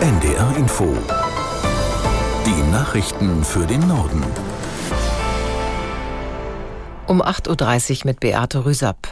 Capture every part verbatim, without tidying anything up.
N D R Info. Die Nachrichten für den Norden. Um acht Uhr dreißig mit Beate Rüsapp.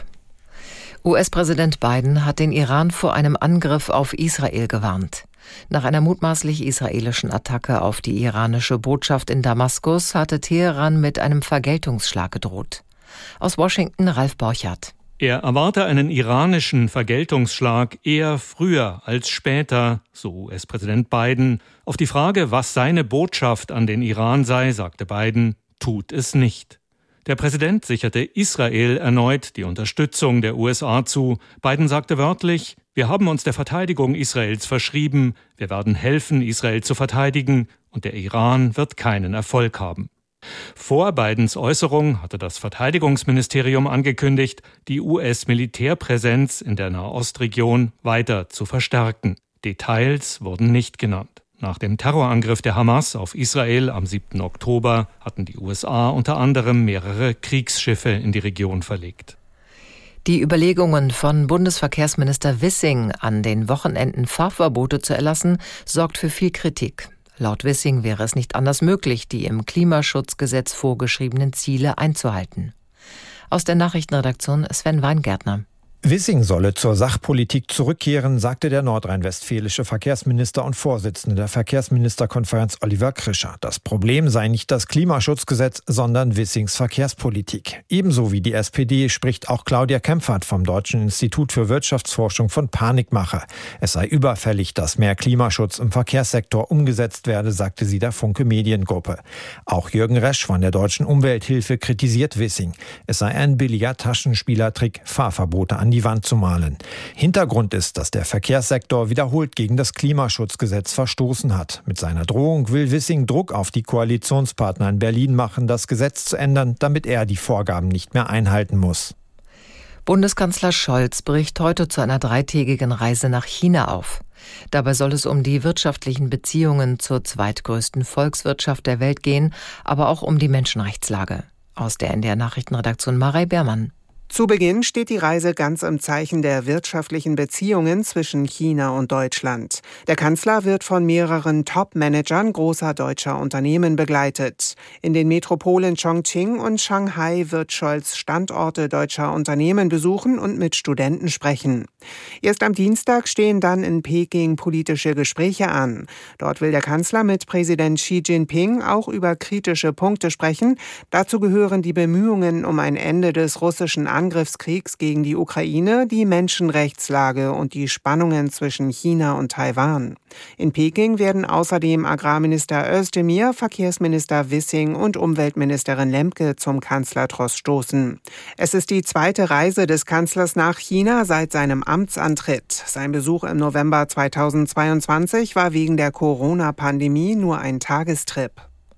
U S-Präsident Biden hat den Iran vor einem Angriff auf Israel gewarnt. Nach einer mutmaßlich israelischen Attacke auf die iranische Botschaft in Damaskus hatte Teheran mit einem Vergeltungsschlag gedroht. Aus Washington Ralf Borchardt. Er erwarte einen iranischen Vergeltungsschlag eher früher als später, so U S-Präsident Biden. Auf die Frage, was seine Botschaft an den Iran sei, sagte Biden, tut es nicht. Der Präsident sicherte Israel erneut die Unterstützung der U S A zu. Biden sagte wörtlich, wir haben uns der Verteidigung Israels verschrieben, wir werden helfen, Israel zu verteidigen, und der Iran wird keinen Erfolg haben. Vor Bidens Äußerung hatte das Verteidigungsministerium angekündigt, die U S-Militärpräsenz in der Nahostregion weiter zu verstärken. Details wurden nicht genannt. Nach dem Terrorangriff der Hamas auf Israel am siebten Oktober hatten die U S A unter anderem mehrere Kriegsschiffe in die Region verlegt. Die Überlegungen von Bundesverkehrsminister Wissing, an den Wochenenden Fahrverbote zu erlassen, sorgt für viel Kritik. Laut Wissing wäre es nicht anders möglich, die im Klimaschutzgesetz vorgeschriebenen Ziele einzuhalten. Aus der Nachrichtenredaktion Sven Weingärtner. Wissing solle zur Sachpolitik zurückkehren, sagte der nordrhein-westfälische Verkehrsminister und Vorsitzende der Verkehrsministerkonferenz Oliver Krischer. Das Problem sei nicht das Klimaschutzgesetz, sondern Wissings Verkehrspolitik. Ebenso wie die S P D spricht auch Claudia Kempfert vom Deutschen Institut für Wirtschaftsforschung von Panikmache. Es sei überfällig, dass mehr Klimaschutz im Verkehrssektor umgesetzt werde, sagte sie der Funke Mediengruppe. Auch Jürgen Resch von der Deutschen Umwelthilfe kritisiert Wissing. Es sei ein billiger Taschenspielertrick, Fahrverbote an die Wand zu malen. Hintergrund ist, dass der Verkehrssektor wiederholt gegen das Klimaschutzgesetz verstoßen hat. Mit seiner Drohung will Wissing Druck auf die Koalitionspartner in Berlin machen, das Gesetz zu ändern, damit er die Vorgaben nicht mehr einhalten muss. Bundeskanzler Scholz bricht heute zu einer dreitägigen Reise nach China auf. Dabei soll es um die wirtschaftlichen Beziehungen zur zweitgrößten Volkswirtschaft der Welt gehen, aber auch um die Menschenrechtslage. Aus der N D R-Nachrichtenredaktion Marei Beermann. Zu Beginn steht die Reise ganz im Zeichen der wirtschaftlichen Beziehungen zwischen China und Deutschland. Der Kanzler wird von mehreren Top-Managern großer deutscher Unternehmen begleitet. In den Metropolen Chongqing und Shanghai wird Scholz Standorte deutscher Unternehmen besuchen und mit Studenten sprechen. Erst am Dienstag stehen dann in Peking politische Gespräche an. Dort will der Kanzler mit Präsident Xi Jinping auch über kritische Punkte sprechen. Dazu gehören die Bemühungen um ein Ende des russischen Angriffskriegs gegen die Ukraine, die Menschenrechtslage und die Spannungen zwischen China und Taiwan. In Peking werden außerdem Agrarminister Özdemir, Verkehrsminister Wissing und Umweltministerin Lemke zum Kanzlertross stoßen. Es ist die zweite Reise des Kanzlers nach China seit seinem Amtsantritt. Sein Besuch im November zweitausendzweiundzwanzig war wegen der Corona-Pandemie nur ein Tagestrip.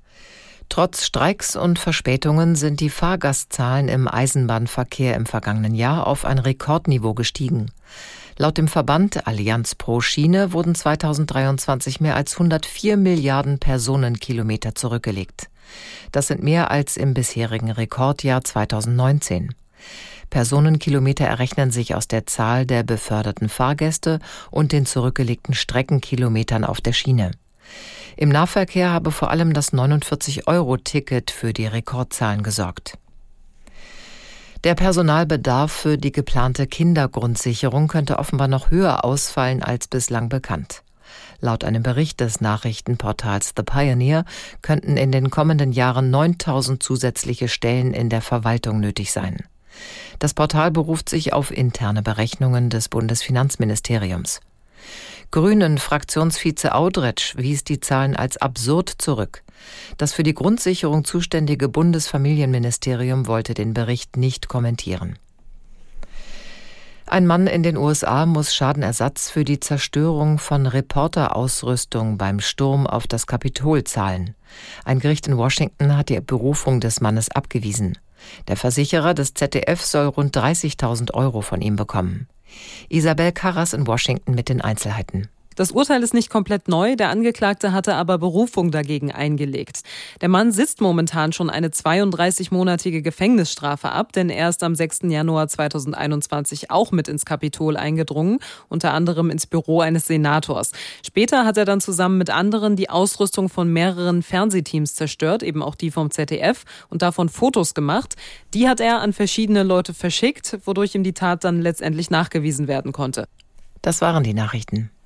Trotz Streiks und Verspätungen sind die Fahrgastzahlen im Eisenbahnverkehr im vergangenen Jahr auf ein Rekordniveau gestiegen. Laut dem Verband Allianz pro Schiene wurden zweitausenddreiundzwanzig mehr als hundertvier Milliarden Personenkilometer zurückgelegt. Das sind mehr als im bisherigen Rekordjahr zweitausendneunzehn. Personenkilometer errechnen sich aus der Zahl der beförderten Fahrgäste und den zurückgelegten Streckenkilometern auf der Schiene. Im Nahverkehr habe vor allem das neunundvierzig-Euro-Ticket für die Rekordzahlen gesorgt. Der Personalbedarf für die geplante Kindergrundsicherung könnte offenbar noch höher ausfallen als bislang bekannt. Laut einem Bericht des Nachrichtenportals The Pioneer könnten in den kommenden Jahren neuntausend zusätzliche Stellen in der Verwaltung nötig sein. Das Portal beruft sich auf interne Berechnungen des Bundesfinanzministeriums. Grünen-Fraktionsvize Audretsch wies die Zahlen als absurd zurück. Das für die Grundsicherung zuständige Bundesfamilienministerium wollte den Bericht nicht kommentieren. Ein Mann in den U S A muss Schadenersatz für die Zerstörung von Reporterausrüstung beim Sturm auf das Kapitol zahlen. Ein Gericht in Washington hat die Berufung des Mannes abgewiesen. Der Versicherer des Z D F soll rund dreißigtausend Euro von ihm bekommen. Isabel Karras in Washington mit den Einzelheiten. Das Urteil ist nicht komplett neu, der Angeklagte hatte aber Berufung dagegen eingelegt. Der Mann sitzt momentan schon eine zweiunddreißigmonatige Gefängnisstrafe ab, denn er ist am sechsten Januar zweitausendeinundzwanzig auch mit ins Kapitol eingedrungen, unter anderem ins Büro eines Senators. Später hat er dann zusammen mit anderen die Ausrüstung von mehreren Fernsehteams zerstört, eben auch die vom Z D F, und davon Fotos gemacht. Die hat er an verschiedene Leute verschickt, wodurch ihm die Tat dann letztendlich nachgewiesen werden konnte. Das waren die Nachrichten.